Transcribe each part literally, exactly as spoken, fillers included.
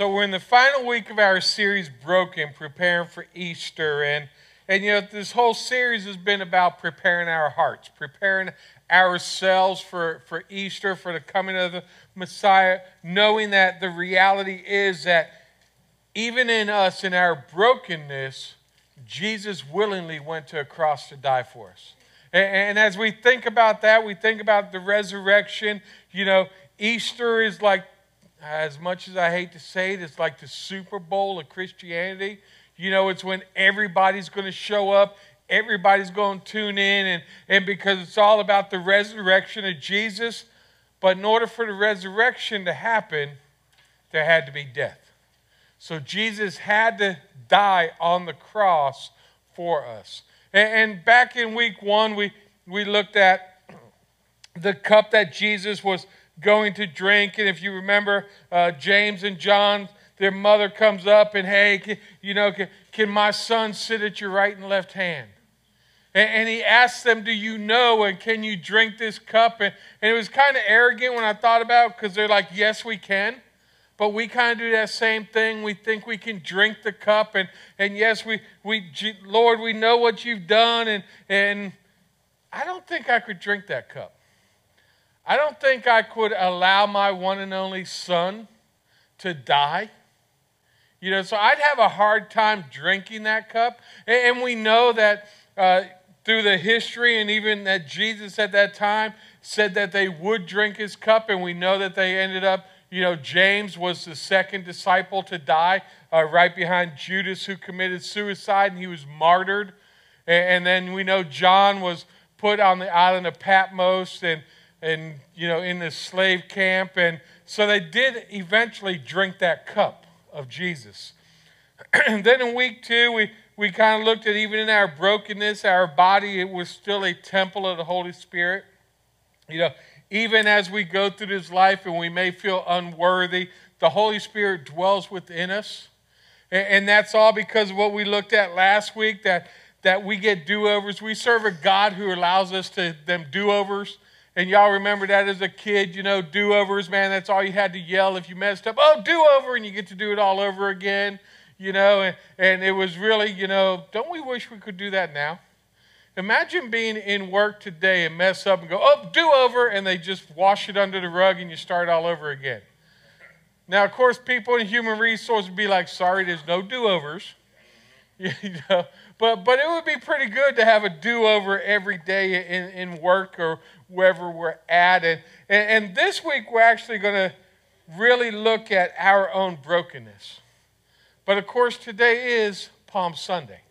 So we're in the final week of our series, Broken, preparing for Easter. And, and you know, this whole series has been about preparing our hearts, preparing ourselves for, for Easter, for the coming of the Messiah, knowing that the reality is that even in us, in our brokenness, Jesus willingly went to a cross to die for us. And, and as we think about that, we think about the resurrection. You know, Easter is like, as much as I hate to say it, it's like the Super Bowl of Christianity. You know, it's when everybody's going to show up, everybody's going to tune in, and, and because it's all about the resurrection of Jesus. But in order for the resurrection to happen, there had to be death. So Jesus had to die on the cross for us. And, and back in week one, we, we looked at the cup that Jesus was going to drink. And if you remember, uh, James and John, their mother comes up and, hey, can, you know, can, can my son sit at your right and left hand? And, and he asks them, do you know, and can you drink this cup? And, and it was kind of arrogant when I thought about it, because they're like, yes, we can. But we kind of do that same thing. We think we can drink the cup. And, and yes, we, we, Lord, we know what you've done. And, and I don't think I could drink that cup. I don't think I could allow my one and only son to die. You know, so I'd have a hard time drinking that cup. And, and we know that uh, through the history, and even that Jesus at that time said that they would drink his cup. And we know that they ended up, you know, James was the second disciple to die, uh, right behind Judas, who committed suicide, and he was martyred. And, and then we know John was put on the island of Patmos and, and, you know, in the slave camp. And so they did eventually drink that cup of Jesus. And then in week two, we, we kind of looked at, even in our brokenness, our body, it was still a temple of the Holy Spirit. You know, even as we go through this life and we may feel unworthy, the Holy Spirit dwells within us. And, and that's all because of what we looked at last week, that, that we get do-overs. We serve a God who allows us to them do-overs. And y'all remember that as a kid, you know, do-overs, man, that's all you had to yell if you messed up. Oh, do-over, and you get to do it all over again, you know. And, and it was really, you know, don't we wish we could do that now? Imagine being in work today and mess up and go, oh, do-over, and they just wash it under the rug and you start all over again. Now, of course, people in human resources would be like, sorry, there's no do-overs. You know, but, but it would be pretty good to have a do-over every day in, in work or wherever we're at. And, and, and this week, we're actually going to really look at our own brokenness. But, of course, today is Palm Sunday.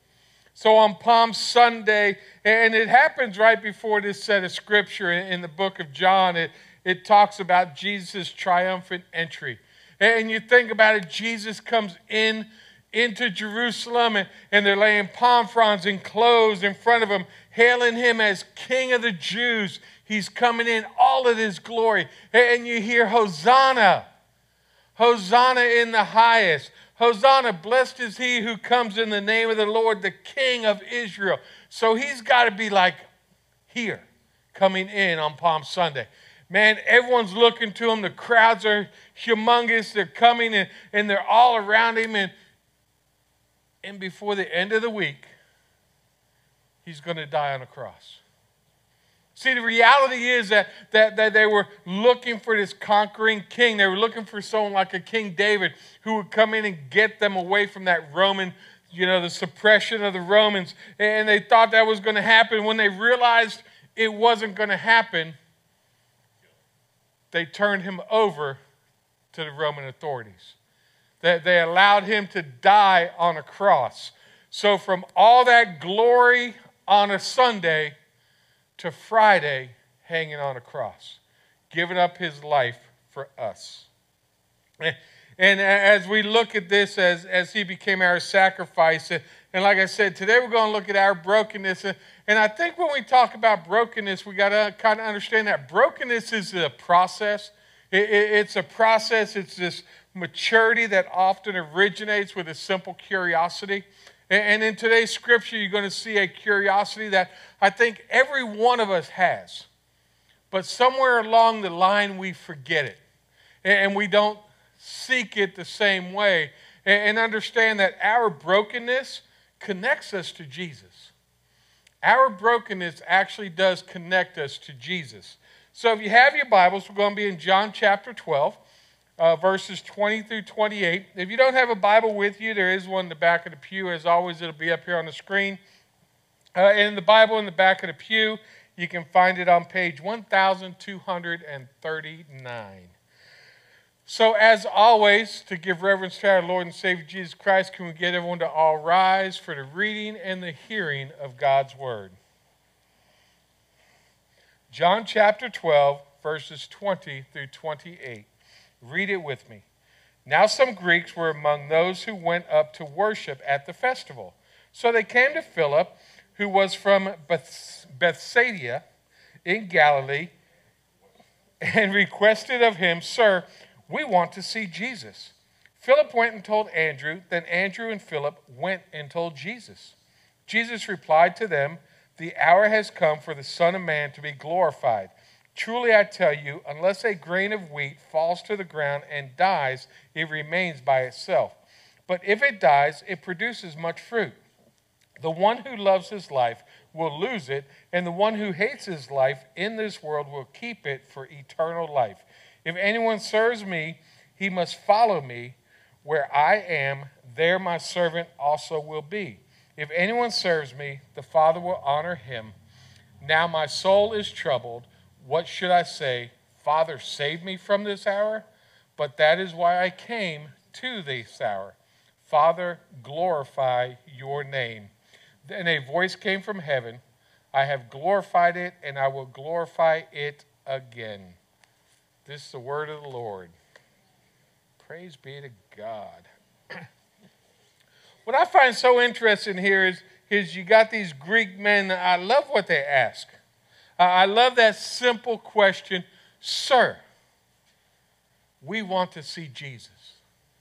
So on Palm Sunday, and it happens right before this set of scripture in the book of John, it, it talks about Jesus' triumphant entry. And you think about it, Jesus comes in into Jerusalem, and, and they're laying palm fronds and clothes in front of him, hailing him as King of the Jews. He's coming in all of his glory. And you hear, Hosanna, Hosanna in the highest. Hosanna, blessed is he who comes in the name of the Lord, the King of Israel. So he's got to be like here, coming in on Palm Sunday. Man, everyone's looking to him. The crowds are humongous. They're coming, and, and they're all around him. And, and before the end of the week, he's going to die on a cross. See, the reality is that, that, that they were looking for this conquering king. They were looking for someone like a King David who would come in and get them away from that Roman, you know, the suppression of the Romans. And they thought that was going to happen. When they realized it wasn't going to happen, they turned him over to the Roman authorities. They, they allowed him to die on a cross. So from all that glory on a Sunday to Friday, hanging on a cross, giving up his life for us. And as we look at this, as, as he became our sacrifice, and, and like I said, today we're going to look at our brokenness. And, and I think when we talk about brokenness, we got to kind of understand that brokenness is a process. It, it, it's a process. It's this maturity that often originates with a simple curiosity. And in today's scripture, you're going to see a curiosity that I think every one of us has. But somewhere along the line, we forget it. And we don't seek it the same way and understand that our brokenness connects us to Jesus. Our brokenness actually does connect us to Jesus. So if you have your Bibles, we're going to be in John chapter twelve, uh, verses twenty through twenty-eight. If you don't have a Bible with you, there is one in the back of the pew. As always, it'll be up here on the screen. Uh, and the Bible in the back of the pew, you can find it on page one thousand two hundred thirty-nine. So as always, to give reverence to our Lord and Savior Jesus Christ, can we get everyone to all rise for the reading and the hearing of God's Word? John chapter twelve, verses twenty through twenty-eight. Read it with me. Now some Greeks were among those who went up to worship at the festival. So they came to Philip, who was from Beth- Bethsaida in Galilee, and requested of him, "Sir, we want to see Jesus." Philip went and told Andrew. Then Andrew and Philip went and told Jesus. Jesus replied to them, "The hour has come for the Son of Man to be glorified. Truly I tell you, unless a grain of wheat falls to the ground and dies, it remains by itself. But if it dies, it produces much fruit. The one who loves his life will lose it, and the one who hates his life in this world will keep it for eternal life. If anyone serves me, he must follow me. Where I am, there my servant also will be. If anyone serves me, the Father will honor him. Now my soul is troubled. What should I say? Father, save me from this hour? But that is why I came to this hour. Father, glorify your name." Then a voice came from heaven. "I have glorified it, and I will glorify it again." This is the word of the Lord. Praise be to God. What I find so interesting here is, is you got these Greek men. I love what they ask. Uh, I love that simple question, "Sir, we want to see Jesus.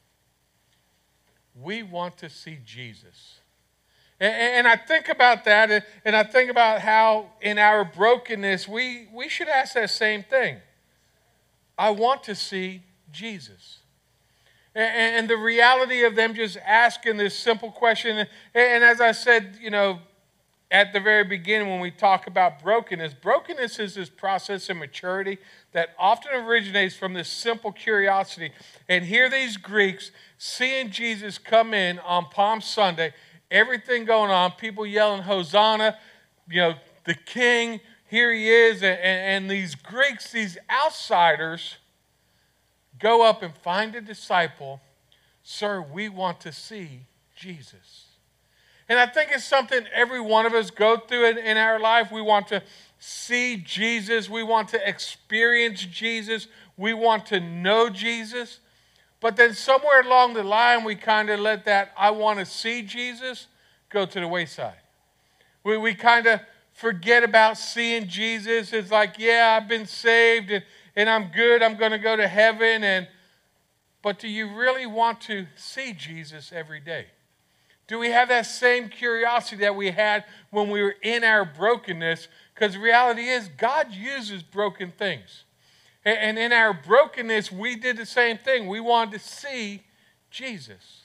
We want to see Jesus." And, and I think about that, and I think about how in our brokenness, we, we should ask that same thing. I want to see Jesus. And, and the reality of them just asking this simple question, and, and as I said, you know, at the very beginning when we talk about brokenness, brokenness is this process of maturity that often originates from this simple curiosity. And here these Greeks seeing Jesus come in on Palm Sunday, everything going on, people yelling, "Hosanna," you know, the king, here he is. And, and these Greeks, these outsiders, go up and find a disciple. "Sir, we want to see Jesus." And I think it's something every one of us go through in, in our life. We want to see Jesus. We want to experience Jesus. We want to know Jesus. But then somewhere along the line, we kind of let that "I want to see Jesus" go to the wayside. We, we kind of forget about seeing Jesus. It's like, yeah, I've been saved and, and I'm good. I'm going to go to heaven. And But do you really want to see Jesus every day? Do we have that same curiosity that we had when we were in our brokenness? Because the reality is God uses broken things. And in our brokenness, we did the same thing. We wanted to see Jesus.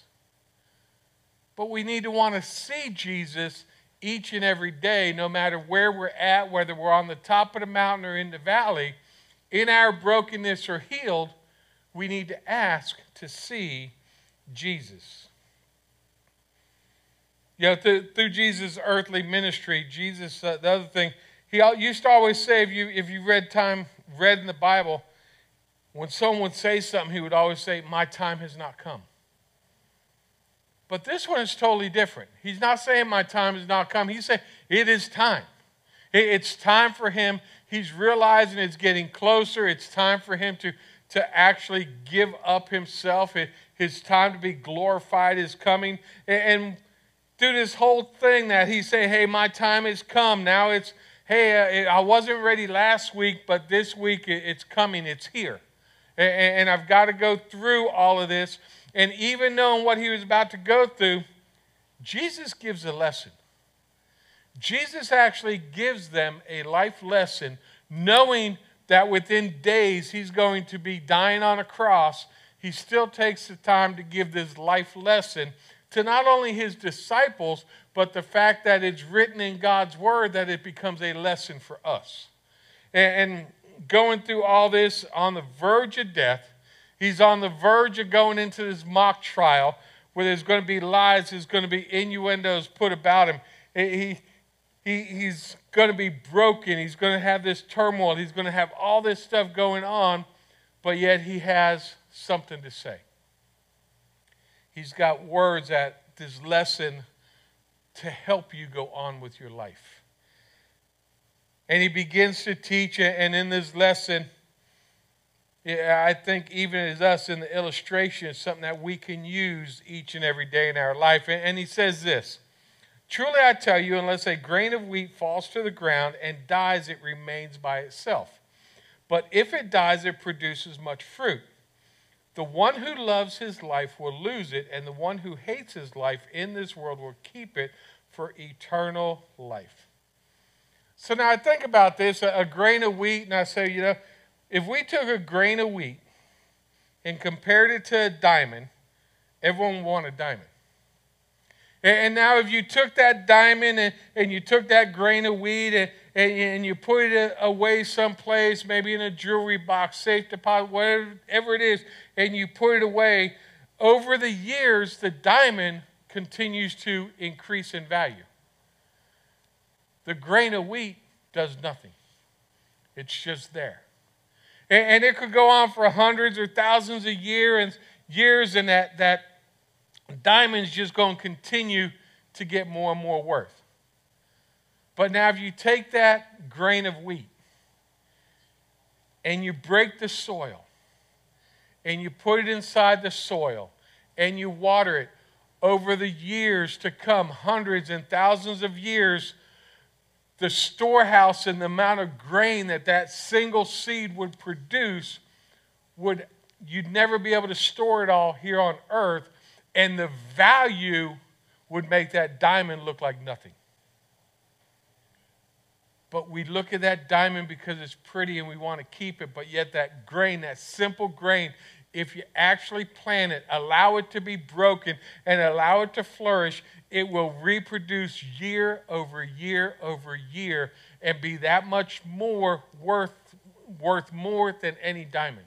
But we need to want to see Jesus each and every day, no matter where we're at, whether we're on the top of the mountain or in the valley. In our brokenness or healed, we need to ask to see Jesus. You know, through, through Jesus' earthly ministry, Jesus, uh, the other thing, he used to always say, if you if you read time read in the Bible, when someone would say something, he would always say, "My time has not come." But this one is totally different. He's not saying my time has not come. He's saying it is time. It's time for him. He's realizing it's getting closer. It's time for him to, to actually give up himself. His time to be glorified is coming. And through this whole thing that he's saying, "Hey, my time has come." Now it's, "Hey, I wasn't ready last week, but this week it's coming. It's here. And I've got to go through all of this." And even knowing what he was about to go through, Jesus gives a lesson. Jesus actually gives them a life lesson, knowing that within days he's going to be dying on a cross. he still takes the time to give this life lesson to not only his disciples, but the fact that it's written in God's word that it becomes a lesson for us. And, and going through all this on the verge of death, he's on the verge of going into this mock trial where there's going to be lies, there's going to be innuendos put about him. He, he, he's going to be broken. He's going to have this turmoil. He's going to have all this stuff going on, but yet he has something to say. He's got words at this lesson to help you go on with your life. And he begins to teach, and in this lesson, I think even as us in the illustration, it's something that we can use each and every day in our life. And he says this, "Truly I tell you, unless a grain of wheat falls to the ground and dies, it remains by itself. But if it dies, it produces much fruit. The one who loves his life will lose it, and the one who hates his life in this world will keep it for eternal life." So now I think about this, a, a grain of wheat, and I say, you know, if we took a grain of wheat and compared it to a diamond, everyone would want a diamond. And now if you took that diamond and, and you took that grain of wheat and, and, and you put it away someplace, maybe in a jewelry box, safe deposit, whatever it is, and you put it away, over the years, the diamond continues to increase in value. The grain of wheat does nothing. It's just there. And, and it could go on for hundreds or thousands of years, and years, and that, that diamond's just going to continue to get more and more worth. But now if you take that grain of wheat and you break the soil and you put it inside the soil and you water it, over the years to come, hundreds and thousands of years, the storehouse and the amount of grain that that single seed would produce, would you'd never be able to store it all here on earth, and the value would make that diamond look like nothing. But we look at that diamond because it's pretty and we want to keep it, but yet that grain, that simple grain, if you actually plant it, allow it to be broken, and allow it to flourish, it will reproduce year over year over year and be that much more worth, worth more than any diamond.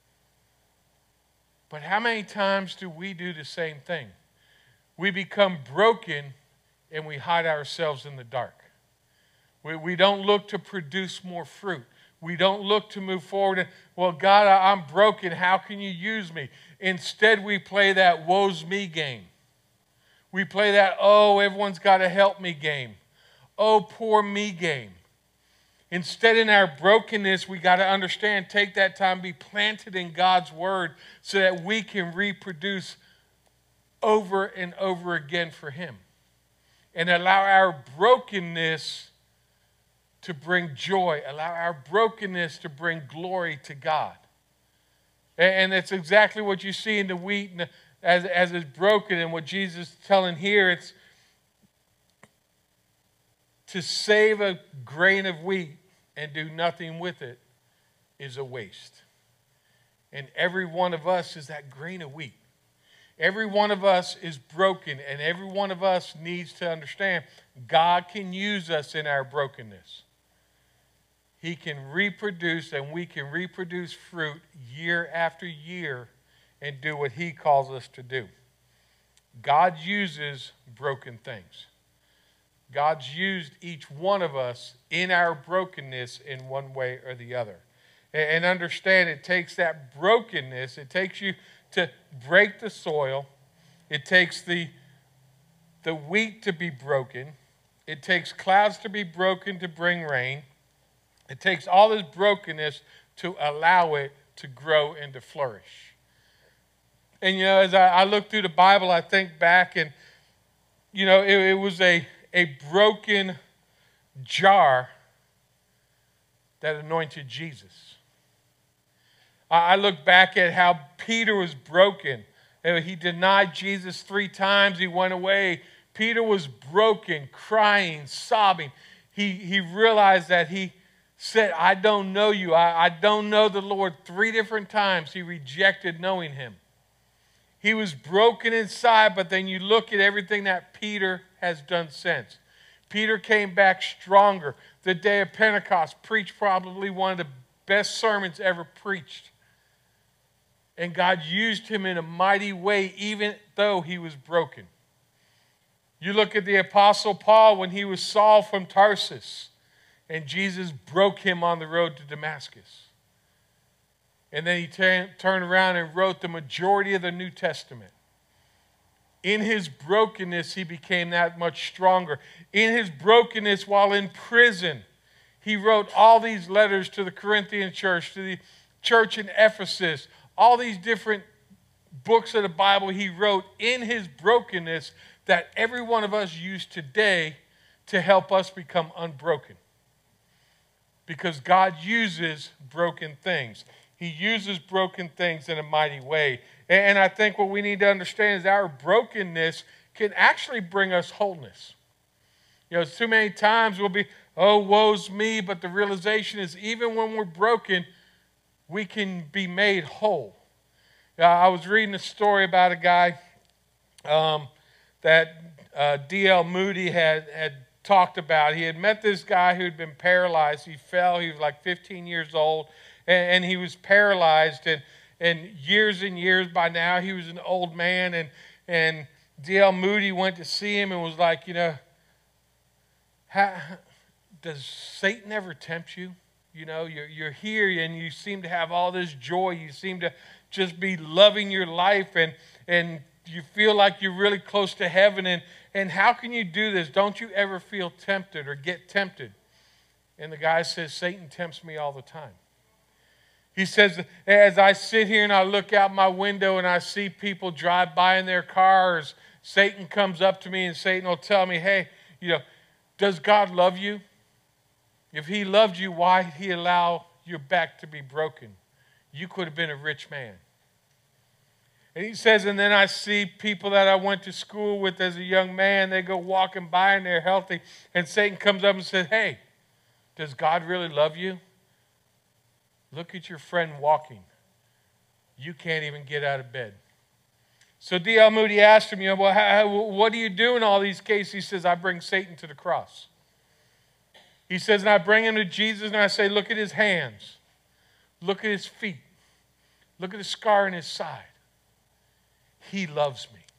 But how many times do we do the same thing? We become broken and we hide ourselves in the dark. We, we don't look to produce more fruit. We don't look to move forward and, well, God, I'm broken. How can you use me? Instead, we play that woe's me game. We play that, oh, everyone's got to help me game. Oh, poor me game. Instead, in our brokenness, we got to understand, take that time, be planted in God's word so that we can reproduce over and over again for him. And allow our brokenness to bring joy. Allow our brokenness to bring glory to God. And that's exactly what you see in the wheat and the, as, as it's broken, and what Jesus is telling here. It's to save a grain of wheat and do nothing with it is a waste. And every one of us is that grain of wheat. Every one of us is broken, and every one of us needs to understand God can use us in our brokenness. He can reproduce, and we can reproduce fruit year after year and do what he calls us to do. God uses broken things. God's used each one of us in our brokenness in one way or the other. And understand, it takes that brokenness, it takes you to break the soil, it takes the, the wheat to be broken, it takes clouds to be broken to bring rain, it takes all this brokenness to allow it to grow and to flourish. And, you know, as I, I look through the Bible, I think back, and, you know, it, it was a, a broken jar that anointed Jesus. I, I look back at how Peter was broken. He denied Jesus three times. He went away. Peter was broken, crying, sobbing. He, he realized that he, said, I don't know you. I, I don't know the Lord. Three different times he rejected knowing him. He was broken inside, but then you look at everything that Peter has done since. Peter came back stronger. The day of Pentecost, preached probably one of the best sermons ever preached. And God used him in a mighty way, even though he was broken. You look at the Apostle Paul when he was Saul from Tarsus, and Jesus broke him on the road to Damascus. And then he t- turned around and wrote the majority of the New Testament. In his brokenness, he became that much stronger. In his brokenness, while in prison, he wrote all these letters to the Corinthian church, to the church in Ephesus, all these different books of the Bible he wrote in his brokenness that every one of us use today to help us become unbroken. Because God uses broken things. He uses broken things in a mighty way. And I think what we need to understand is our brokenness can actually bring us wholeness. You know, too many times we'll be, oh, woe's me, but the realization is even when we're broken, we can be made whole. Uh, I was reading a story about a guy um, that uh, D L Moody had, had talked about. He had met this guy who had been paralyzed. He fell. He was like fifteen years old, and, and he was paralyzed. And, and years and years by now, he was an old man. And, and D L Moody went to see him and was like, you know, how, does Satan ever tempt you? You know, you're, you're here and you seem to have all this joy. You seem to just be loving your life, and, and you feel like you're really close to heaven. And, and how can you do this? Don't you ever feel tempted or get tempted? And the guy says, Satan tempts me all the time. He says, as I sit here and I look out my window and I see people drive by in their cars, Satan comes up to me and Satan will tell me, hey, you know, does God love you? If he loved you, why did he allow your back to be broken? You could have been a rich man. And he says, and then I see people that I went to school with as a young man, they go walking by and they're healthy, and Satan comes up and says, hey, does God really love you? Look at your friend walking. You can't even get out of bed. So D L Moody asked him, you know, well, how, what do you do in all these cases? He says, I bring Satan to the cross. He says, and I bring him to Jesus and I say, look at his hands. Look at his feet. Look at the scar in his side. He loves me.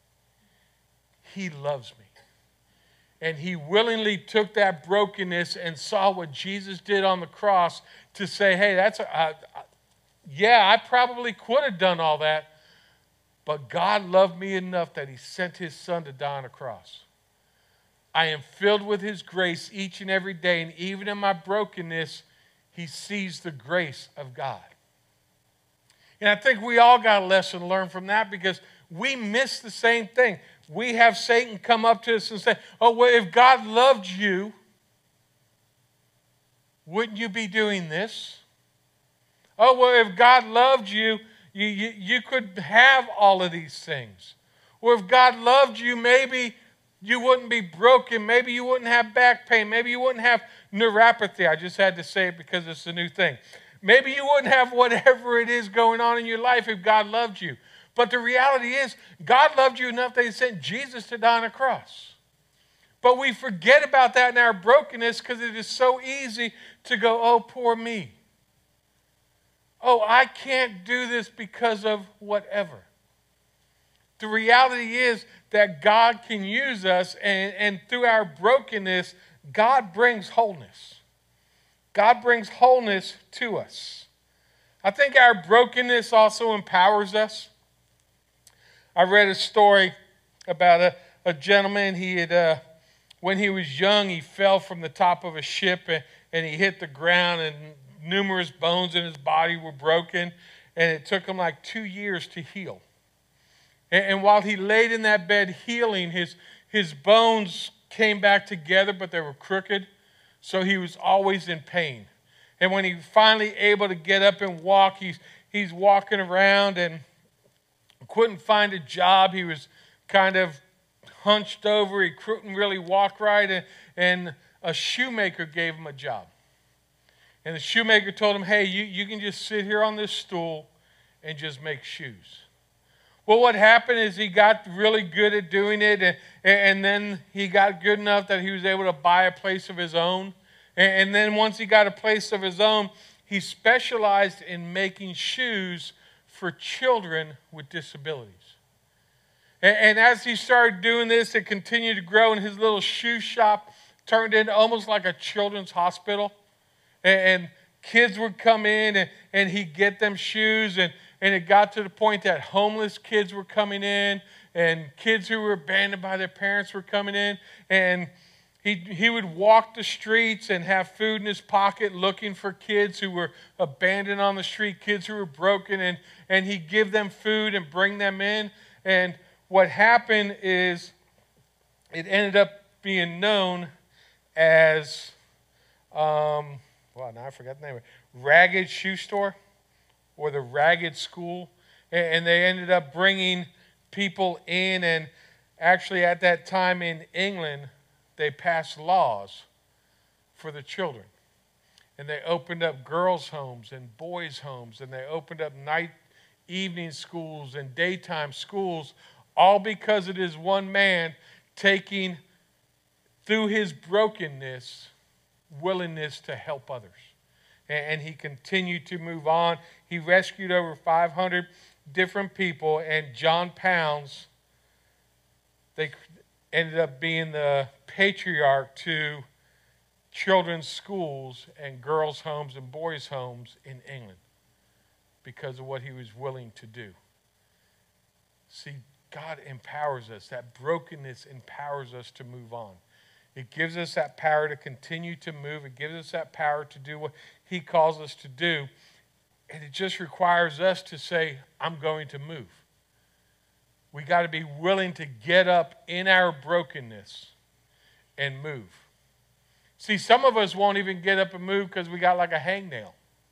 He loves me. And he willingly took that brokenness and saw what Jesus did on the cross to say, hey, that's, a, uh, yeah, I probably could have done all that, but God loved me enough that he sent his son to die on a cross. I am filled with his grace each and every day, and even in my brokenness, he sees the grace of God. And I think we all got a lesson to learn from that, because we miss the same thing. We have Satan come up to us and say, oh, well, if God loved you, wouldn't you be doing this? Oh, well, if God loved you, you, you, you could have all of these things. Or if God loved you, maybe you wouldn't be broken. Maybe you wouldn't have back pain. Maybe you wouldn't have neuropathy. I just had to say it because it's a new thing. Maybe you wouldn't have whatever it is going on in your life if God loved you. But the reality is, God loved you enough that he sent Jesus to die on a cross. But we forget about that in our brokenness because it is so easy to go, oh, poor me. Oh, I can't do this because of whatever. The reality is that God can use us, and, and through our brokenness, God brings wholeness. God brings wholeness to us. I think our brokenness also empowers us. I read a story about a, a gentleman. He had, uh, when he was young, he fell from the top of a ship and, and he hit the ground, and numerous bones in his body were broken, and it took him like two years to heal. And, and while he laid in that bed healing, his, his bones came back together, but they were crooked, so he was always in pain. And when he finally able to get up and walk, he's, he's walking around and couldn't find a job. He was kind of hunched over. He couldn't really walk right. And, and a shoemaker gave him a job. And the shoemaker told him, hey, you, you can just sit here on this stool and just make shoes. Well, what happened is he got really good at doing it, and, and then he got good enough that he was able to buy a place of his own. And, and then once he got a place of his own, he specialized in making shoes for children with disabilities. And, and as he started doing this, it continued to grow, and his little shoe shop turned into almost like a children's hospital. And, and kids would come in, and, and he'd get them shoes, and And it got to the point that homeless kids were coming in, and kids who were abandoned by their parents were coming in. And he, he would walk the streets and have food in his pocket looking for kids who were abandoned on the street, kids who were broken, and, and he'd give them food and bring them in. And what happened is it ended up being known as, um, well, now I forgot the name of it, Ragged Shoe Store, or the Ragged School. And they ended up bringing people in, and actually at that time in England, they passed laws for the children. And they opened up girls' homes and boys' homes, and they opened up night, evening schools and daytime schools, all because it is one man taking, through his brokenness, willingness to help others. And he continued to move on. He rescued over five hundred different people, and John Pounds, they ended up being the patriarch to children's schools and girls' homes and boys' homes in England because of what he was willing to do. See, God empowers us. That brokenness empowers us to move on. It gives us that power to continue to move. It gives us that power to do what he calls us to do. And it just requires us to say, I'm going to move. We got to be willing to get up in our brokenness and move. See, some of us won't even get up and move because we got like a hangnail.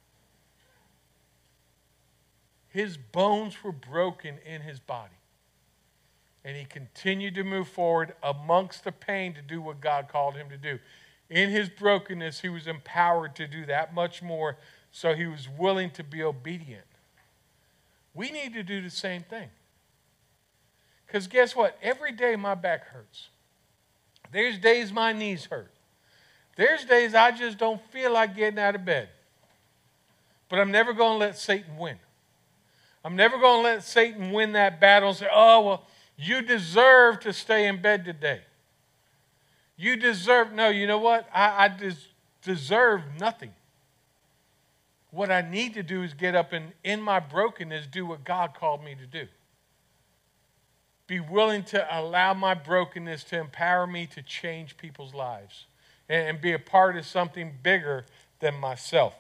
His bones were broken in his body. And he continued to move forward amongst the pain to do what God called him to do. In his brokenness, he was empowered to do that much more, so he was willing to be obedient. We need to do the same thing. Because guess what? Every day my back hurts. There's days my knees hurt. There's days I just don't feel like getting out of bed. But I'm never going to let Satan win. I'm never going to let Satan win that battle and say, oh, well, you deserve to stay in bed today. You deserve, no, you know what? I, I des, deserve nothing. What I need to do is get up and, in my brokenness, do what God called me to do. Be willing to allow my brokenness to empower me to change people's lives and, and be a part of something bigger than myself.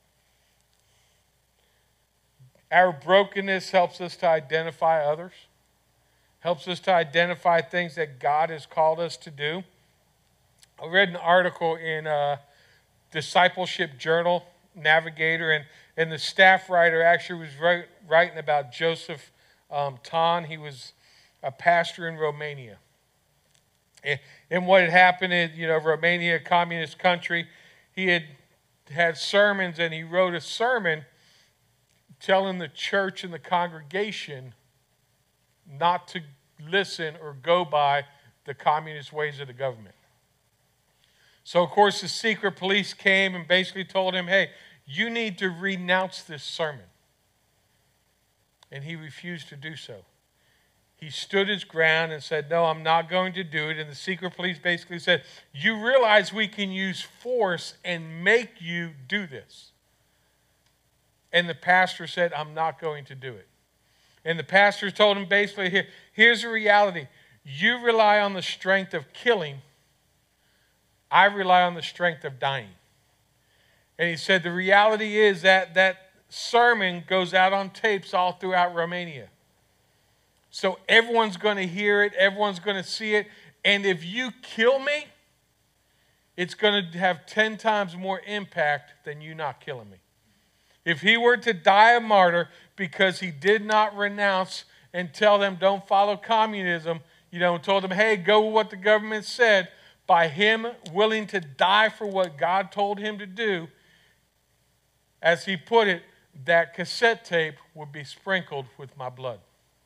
Our brokenness helps us to identify others. Helps us to identify things that God has called us to do. I read an article in a Discipleship Journal, Navigator, and, and the staff writer actually was write, writing about Joseph um, Ton. He was a pastor in Romania. And, and what had happened in, you know, Romania, a communist country, he had had sermons, and he wrote a sermon telling the church and the congregation not to listen or go by the communist ways of the government. So, of course, the secret police came and basically told him, hey, you need to renounce this sermon. And he refused to do so. He stood his ground and said, no, I'm not going to do it. And the secret police basically said, you realize we can use force and make you do this. And the pastor said, I'm not going to do it. And the pastor told him basically, here, here's the reality. You rely on the strength of killing. I rely on the strength of dying. And he said the reality is that that sermon goes out on tapes all throughout Romania. So everyone's going to hear it. Everyone's going to see it. And if you kill me, it's going to have ten times more impact than you not killing me. If he were to die a martyr because he did not renounce and tell them don't follow communism, you know, and told them, hey, go with what the government said, by him willing to die for what God told him to do, as he put it, that cassette tape would be sprinkled with my blood.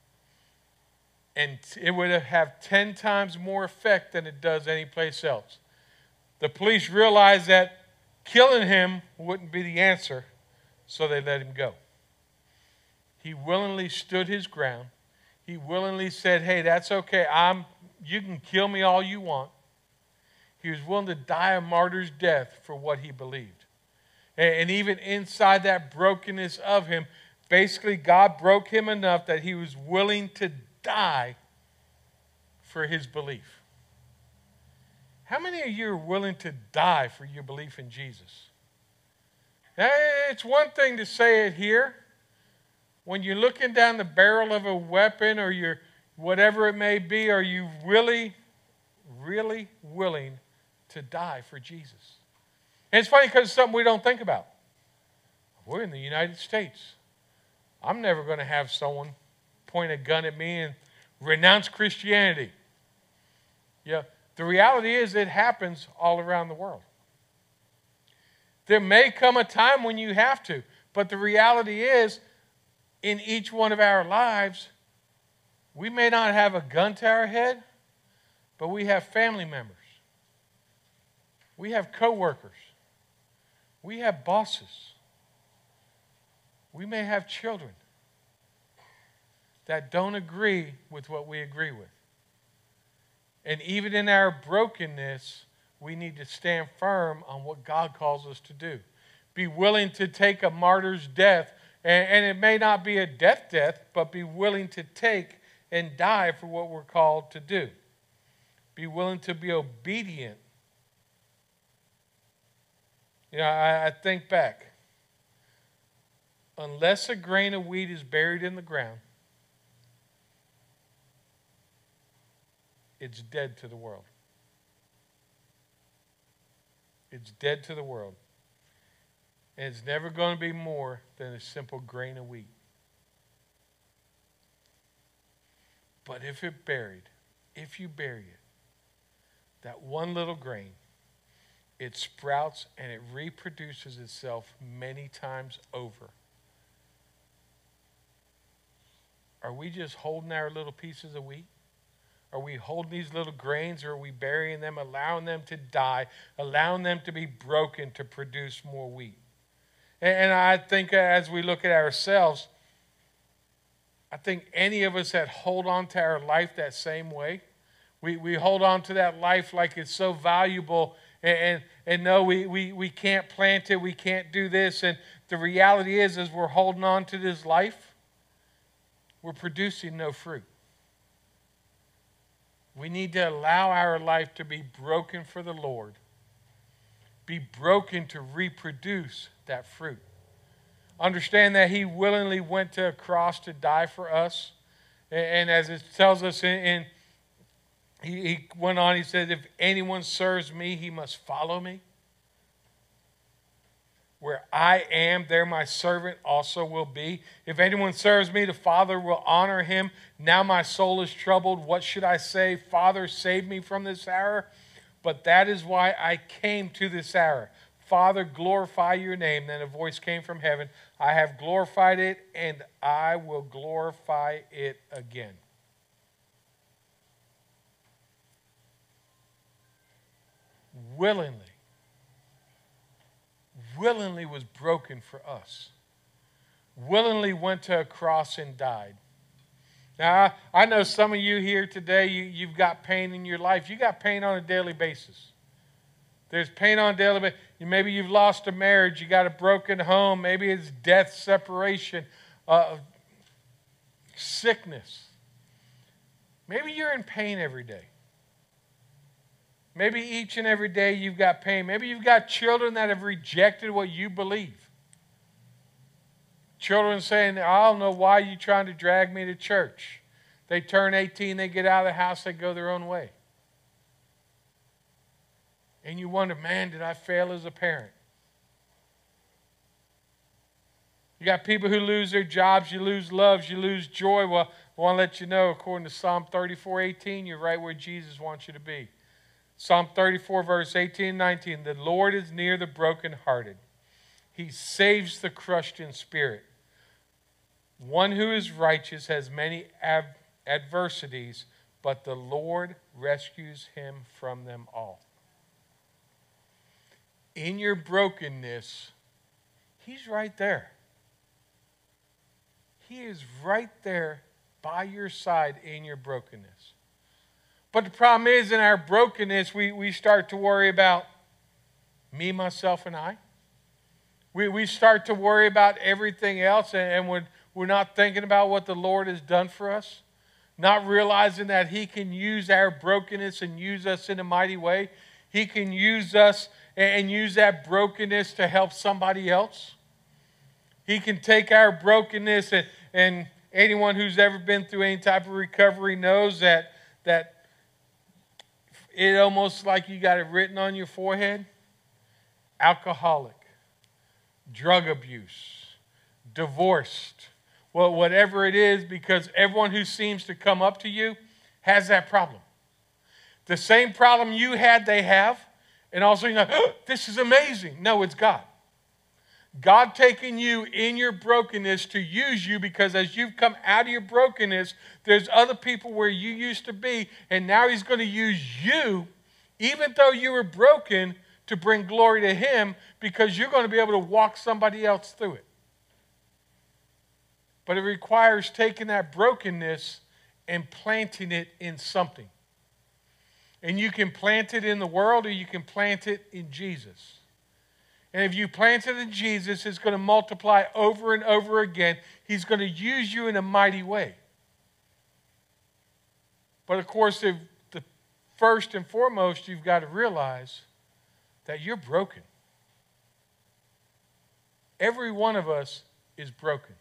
And it would have ten times more effect than it does anyplace else. The police realized that killing him wouldn't be the answer, so they let him go. He willingly stood his ground. He willingly said, hey, that's okay. I'm, you can kill me all you want. He was willing to die a martyr's death for what he believed. And, and even inside that brokenness of him, basically God broke him enough that he was willing to die for his belief. How many of you are willing to die for your belief in Jesus? Now, it's one thing to say it here. When you're looking down the barrel of a weapon or you're whatever it may be, are you really, really willing to die for Jesus? And it's funny because it's something we don't think about. We're in the United States. I'm never going to have someone point a gun at me and renounce Christianity. Yeah, the reality is it happens all around the world. There may come a time when you have to, but the reality is in each one of our lives, we may not have a gun to our head, but we have family members. We have co-workers. We have bosses. We may have children that don't agree with what we agree with. And even in our brokenness, we need to stand firm on what God calls us to do. Be willing to take a martyr's death, and, and it may not be a death death, but be willing to take and die for what we're called to do. Be willing to be obedient. You know, I, I think back. Unless a grain of wheat is buried in the ground, it's dead to the world. It's dead to the world. And it's never going to be more than a simple grain of wheat. But if it buried, if you bury it, that one little grain, it sprouts and it reproduces itself many times over. Are we just holding our little pieces of wheat? Are we holding these little grains, or are we burying them, allowing them to die, allowing them to be broken to produce more wheat? And, and I think as we look at ourselves, I think any of us that hold on to our life that same way, we, we hold on to that life like it's so valuable, and, and, and no, we, we, we can't plant it, we can't do this. And the reality is, as we're holding on to this life, we're producing no fruit. We need to allow our life to be broken for the Lord. Be broken to reproduce that fruit. Understand that He willingly went to a cross to die for us. And, and as it tells us in, in he, he went on, he said, if anyone serves me, he must follow me. Where I am, there my servant also will be. If anyone serves me, the Father will honor him. Now my soul is troubled. What should I say? Father, save me from this hour. But that is why I came to this hour. Father, glorify your name. Then a voice came from heaven. I have glorified it, and I will glorify it again. Willingly. Willingly was broken for us. Willingly went to a cross and died. Now, I, I know some of you here today, you, you've got pain in your life. You got pain on a daily basis. There's pain on a daily basis. Maybe you've lost a marriage. You got a broken home. Maybe it's death, separation, uh, sickness. Maybe you're in pain every day. Maybe each and every day you've got pain. Maybe you've got children that have rejected what you believe. Children saying, I don't know why you're trying to drag me to church. They turn eighteen, they get out of the house, they go their own way. And you wonder, man, did I fail as a parent? You got people who lose their jobs, you lose loves, you lose joy. Well, I want to let you know, according to Psalm thirty-four eighteen, you're right where Jesus wants you to be. Psalm thirty-four, verse eighteen and nineteen, the Lord is near the brokenhearted. He saves the crushed in spirit. One who is righteous has many ab- adversities, but the Lord rescues him from them all. In your brokenness, He's right there. He is right there by your side in your brokenness. But the problem is, in our brokenness, we, we start to worry about me, myself, and I. We, we start to worry about everything else, and, and we're, we're not thinking about what the Lord has done for us, not realizing that He can use our brokenness and use us in a mighty way. He can use us and use that brokenness to help somebody else. He can take our brokenness, and, and anyone who's ever been through any type of recovery knows that, that it almost like you got it written on your forehead. Alcoholic, drug abuse, divorced, well, whatever it is, because everyone who seems to come up to you has that problem. The same problem you had, they have. And also you're like, oh, this is amazing. No, it's God. God taking you in your brokenness to use you, because as you've come out of your brokenness, there's other people where you used to be, and now He's going to use you, even though you were broken, to bring glory to Him, because you're going to be able to walk somebody else through it. But it requires taking that brokenness and planting it in something. And you can plant it in the world, or you can plant it in Jesus. And if you plant it in Jesus, it's going to multiply over and over again. He's going to use you in a mighty way. But of course, if the first and foremost, you've got to realize that you're broken. Every one of us is broken.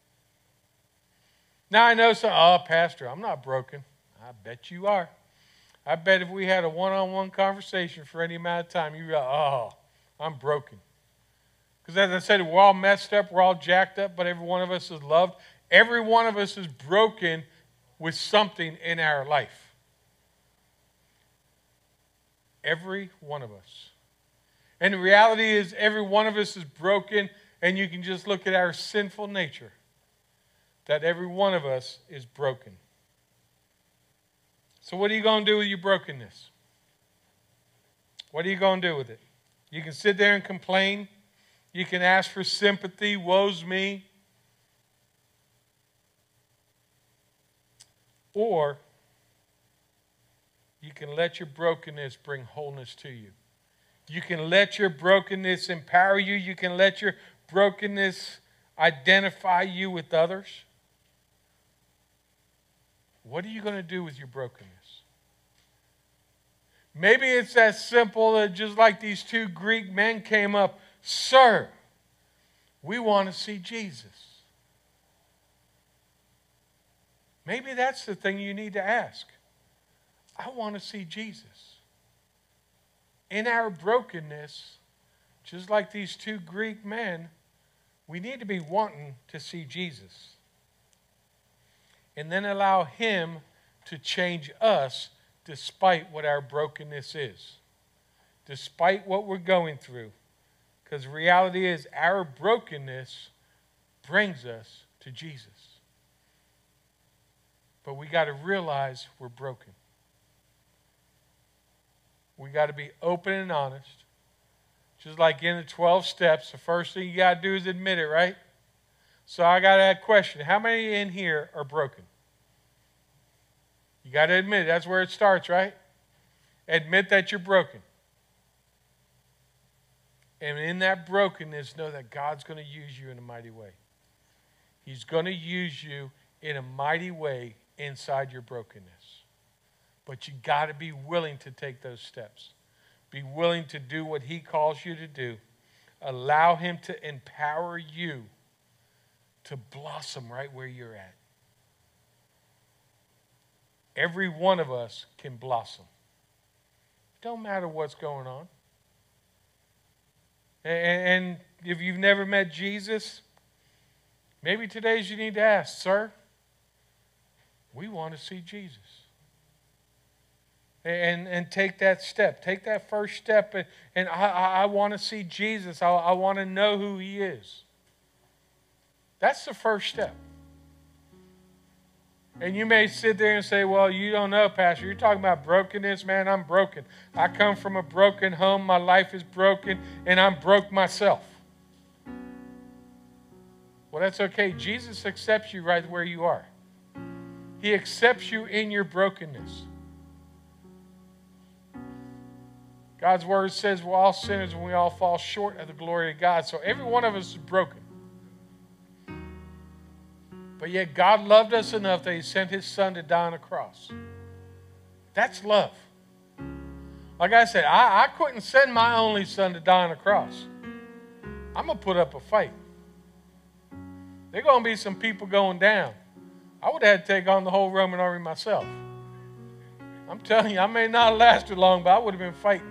Now I know some, oh, Pastor, I'm not broken. I bet you are. I bet if we had a one-on-one conversation for any amount of time, you'd be like, oh, I'm broken. Because as I said, we're all messed up, we're all jacked up, but every one of us is loved. Every one of us is broken with something in our life. Every one of us. And the reality is, every one of us is broken, and you can just look at our sinful nature, that every one of us is broken. So what are you going to do with your brokenness? What are you going to do with it? You can sit there and complain. You can ask for sympathy. Woe's me. Or you can let your brokenness bring wholeness to you. You can let your brokenness empower you. You can let your brokenness identify you with others. What are you going to do with your brokenness? Maybe it's that simple that just like these two Greek men came up, Sir, we want to see Jesus. Maybe that's the thing you need to ask. I want to see Jesus. In our brokenness, just like these two Greek men, we need to be wanting to see Jesus. And then allow Him to change us despite what our brokenness is. Despite what we're going through. Because the reality is, our brokenness brings us to Jesus. But we got to realize we're broken. We got to be open and honest. Just like in the twelve steps, the first thing you got to do is admit it, right? So I got to ask a question. How many in here are broken? You got to admit it. That's where it starts, right? Admit that you're broken. And in that brokenness, know that God's going to use you in a mighty way. He's going to use you in a mighty way inside your brokenness. But you got to be willing to take those steps. Be willing to do what He calls you to do. Allow Him to empower you to blossom right where you're at. Every one of us can blossom. Don't matter what's going on. And if you've never met Jesus, maybe today's you need to ask, Sir, we want to see Jesus. and, and take that step. Take that first step. And, and I, I, I want to see Jesus. I, I want to know who he is. That's the first step. And you may sit there and say, well, you don't know, Pastor. You're talking about brokenness. Man, I'm broken. I come from a broken home. My life is broken, and I'm broke myself. Well, that's okay. Jesus accepts you right where you are. He accepts you in your brokenness. God's word says we're all sinners and we all fall short of the glory of God. So every one of us is broken. But yet God loved us enough that he sent his son to die on a cross. That's love. Like I said, I, I couldn't send my only son to die on a cross. I'm going to put up a fight. There are going to be some people going down. I would have had to take on the whole Roman army myself. I'm telling you, I may not have lasted long, but I would have been fighting.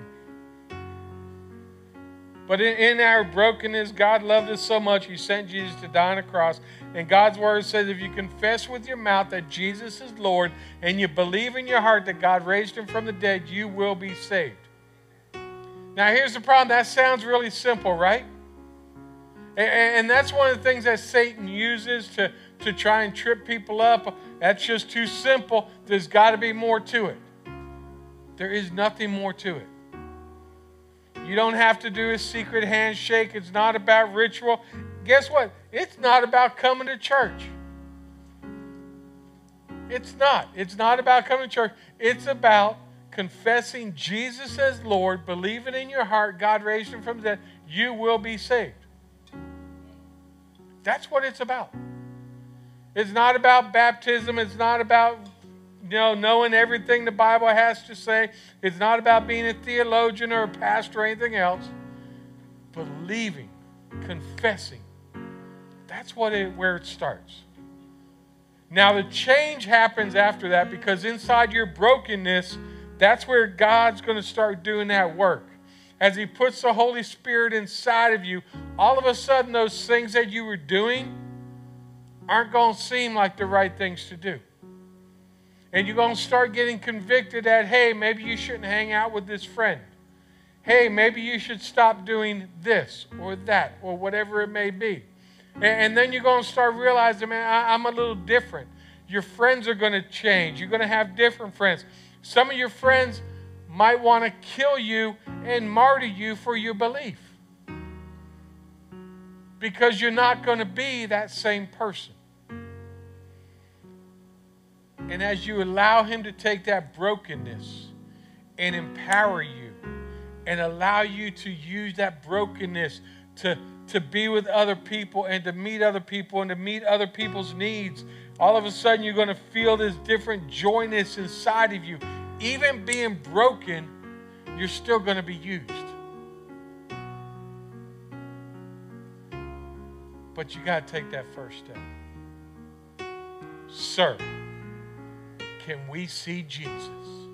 But in, in our brokenness, God loved us so much, he sent Jesus to die on a cross. And God's word says if you confess with your mouth that Jesus is Lord and you believe in your heart that God raised him from the dead, you will be saved. Now here's the problem. That sounds really simple, right? And, and that's one of the things that Satan uses to, to try and trip people up. That's just too simple. There's got to be more to it. There is nothing more to it. You don't have to do a secret handshake. It's not about ritual. Guess what? It's not about coming to church. It's not. It's not about coming to church. It's about confessing Jesus as Lord, believing in your heart God raised him from the dead. You will be saved. That's what it's about. It's not about baptism. It's not about, you know, knowing everything the Bible has to say. It's not about being a theologian or a pastor or anything else. Believing, confessing. That's what it, where it starts. Now the change happens after that, because inside your brokenness, that's where God's going to start doing that work. As he puts the Holy Spirit inside of you, all of a sudden those things that you were doing aren't going to seem like the right things to do. And you're going to start getting convicted that, hey, maybe you shouldn't hang out with this friend. Hey, maybe you should stop doing this or that or whatever it may be. And then you're going to start realizing, man, I'm a little different. Your friends are going to change. You're going to have different friends. Some of your friends might want to kill you and martyr you for your belief, because you're not going to be that same person. And as you allow him to take that brokenness and empower you and allow you to use that brokenness to, to be with other people and to meet other people and to meet other people's needs, all of a sudden you're going to feel this different joyness inside of you. Even being broken, you're still going to be used. But you got to take that first step. Sir, can we see Jesus?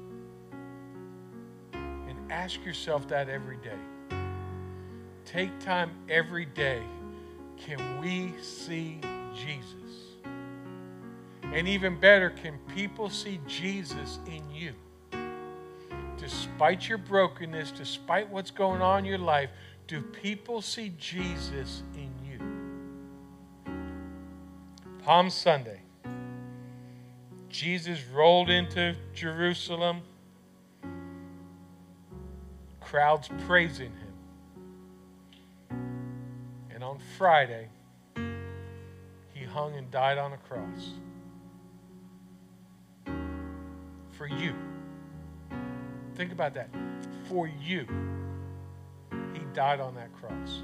And ask yourself that every day. Take time every day. Can we see Jesus? And even better, can people see Jesus in you? Despite your brokenness, despite what's going on in your life, do people see Jesus in you? Palm Sunday, Jesus rolled into Jerusalem, crowds praising him. And on Friday, he hung and died on a cross. For you. Think about that. For you. He died on that cross.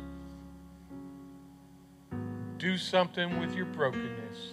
Do something with your brokenness.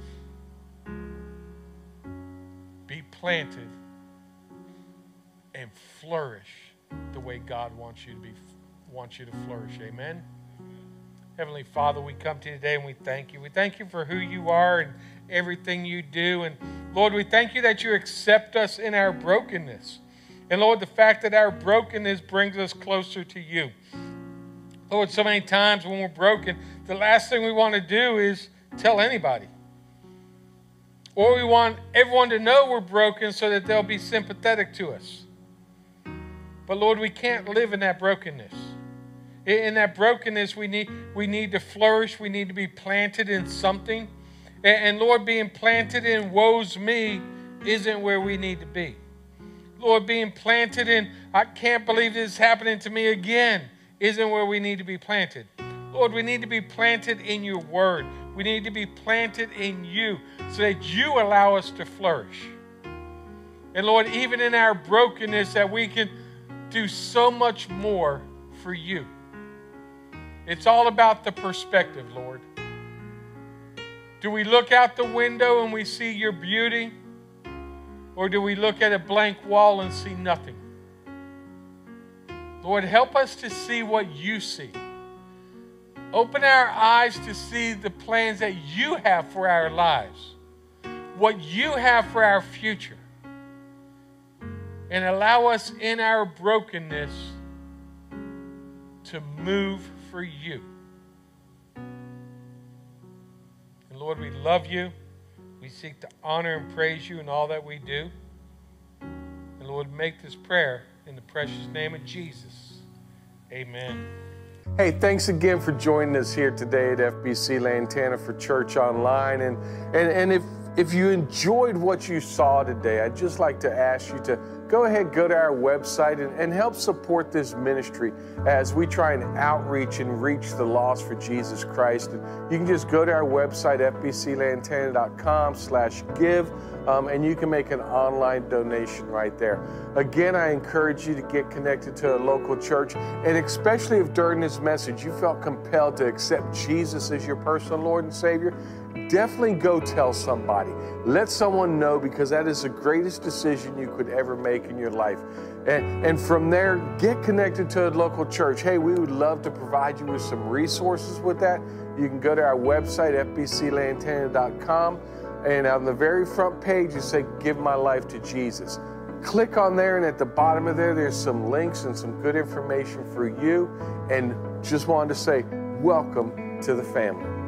Be planted and flourish the way God wants you to be, wants you to flourish. Amen. Heavenly Father, we come to you today and we thank you. We thank you for who you are and everything you do. And Lord, we thank you that you accept us in our brokenness. And Lord, the fact that our brokenness brings us closer to you. Lord, so many times when we're broken, the last thing we want to do is tell anybody. Or we want everyone to know we're broken so that they'll be sympathetic to us. But Lord, we can't live in that brokenness. In that brokenness, we need, we need to flourish. We need to be planted in something. And Lord, being planted in woe's me isn't where we need to be. Lord, being planted in, I can't believe this is happening to me again, isn't where we need to be planted. Lord, we need to be planted in your word. We need to be planted in you so that you allow us to flourish. And Lord, even in our brokenness, that we can do so much more for you. It's all about the perspective, Lord. Do we look out the window and we see your beauty? Or do we look at a blank wall and see nothing? Lord, help us to see what you see. Open our eyes to see the plans that you have for our lives, what you have for our future. And allow us in our brokenness to move for you. And Lord, we love you. We seek to honor and praise you in all that we do. And Lord, make this prayer in the precious name of Jesus. Amen. Hey, thanks again for joining us here today at F B C Lantana for Church Online. And, and, and if, if you enjoyed what you saw today, I'd just like to ask you to go ahead, go to our website and, and help support this ministry as we try and outreach and reach the lost for Jesus Christ. And you can just go to our website, f b c lantana dot com slash give, um, and you can make an online donation right there. Again, I encourage you to get connected to a local church, and especially if during this message you felt compelled to accept Jesus as your personal Lord and Savior, definitely go tell somebody. Let someone know, because that is the greatest decision you could ever make in your life. And, and from there, get connected to a local church. Hey, we would love to provide you with some resources with that. You can go to our website, f b c lantana dot com, and on the very front page, you say, Give My Life to Jesus. Click on there, and at the bottom of there, there's some links and some good information for you. And just wanted to say, welcome to the family.